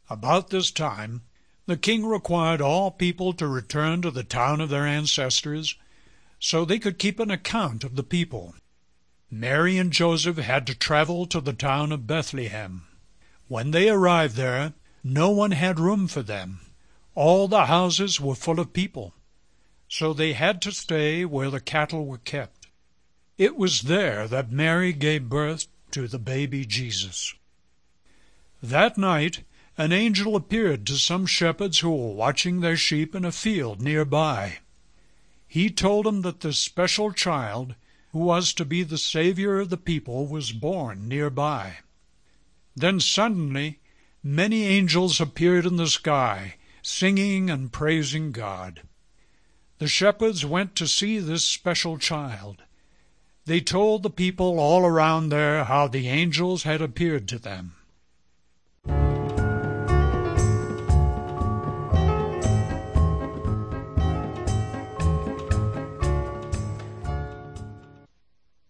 About this time the king required all people to return to the town of their ancestors, so they could keep an account of the people. Mary and Joseph had to travel to the town of Bethlehem. When they arrived there, no one had room for them. All the houses were full of people, so they had to stay where the cattle were kept. It was there that Mary gave birth to the baby Jesus. That night an angel appeared to some shepherds who were watching their sheep in a field nearby. He told them that this special child, who was to be the Savior of the people, was born nearby. Then suddenly many angels appeared in the sky, singing and praising God. The shepherds went to see this special child. They told the people all around there how the angels had appeared to them.